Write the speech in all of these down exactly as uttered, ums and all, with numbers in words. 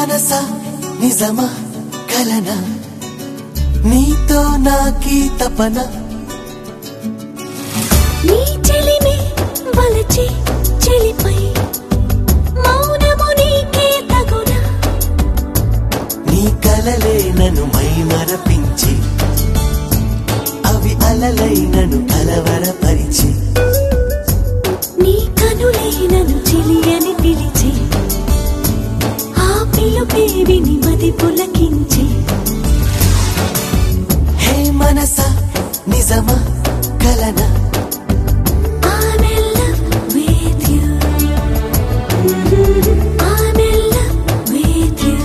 మనసా నిజమా కలనా నీతో నాకీ తపన నీ చెలిమే వలచి చెలిపై మౌనము నీకే తగునా నీ కలలే నన్ను మై మరపించి అవి అలలై నన్ను కలవరపరిచి నీ కనులే నన్ను చెలియని పిలిచి ఆ పిలుపే విని మది పులకించి హే మనసా నిజమా కలనా I'm in love with you. I'm in love with you.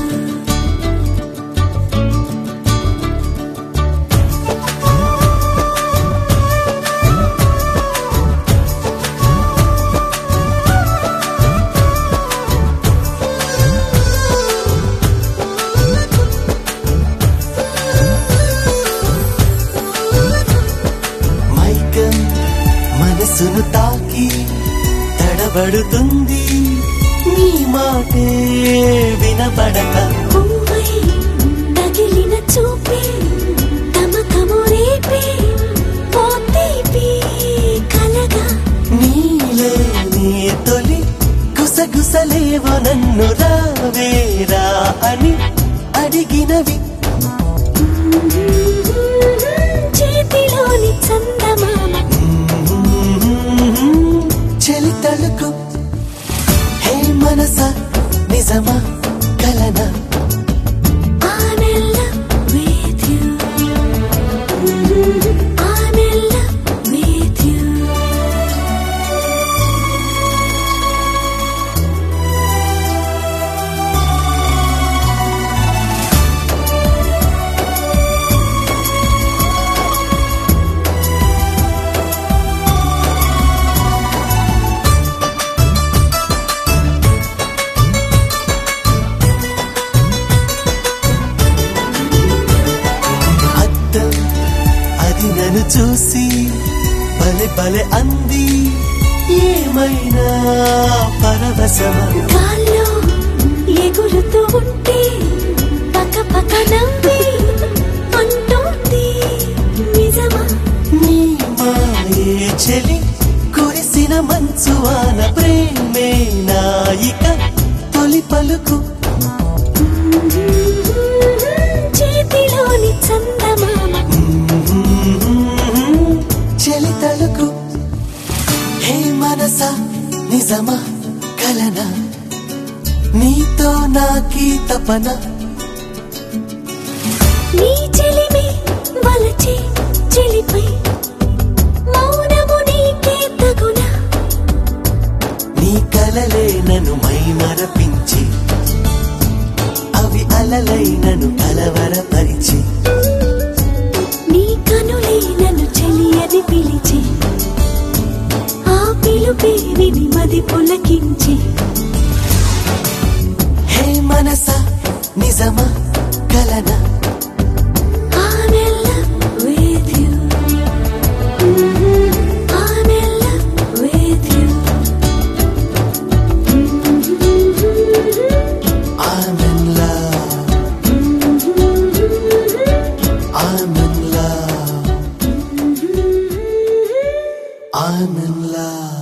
మైకం మనసును తాకి తడబడుతుంది నీ మాటే వినపడక పువ్వై తగిలిన చూపే తమకము రేపే ఓ తీపి కలగా నీలే నీ తొలి గుసగుసలేవో నన్ను రావేరా అని అడిగినవి చేతిలోని చందమామ చెలి తళుకు హే మనసా నిజమా కలనా I'm in love with you. I'm in love with you. అద్దం అది నన్ను చూసి బలె బలె అంది ఏమైనా పరవశమా గాల్లో ఎగురుతూ ఉంటే పక్క పక్క నవ్వి అంటోంది నిజమా నీ మాయే చెలి కురిసిన మంచువాన ప్రేమే నాయిక తొలి పలుకు చేతిలోని చందమామ చెలి తలుకు హే మనసా నిజమా కలనా నీతో నాకీ తపన నీ చెలిమే వలచి చెలిపై మౌనము నీకే తగునా నీ కలలే నన్ను మై మరపించి అవి అలలై నన్ను కలవరపరిచి నీ కనులే నన్ను చెలియని పిలిచి ఆ పిలుపే విని మది పులకించి హే మనసా నిజమా కలనా I'm in love with you. I'm in love with you. I'm in love I'm in love I'm in love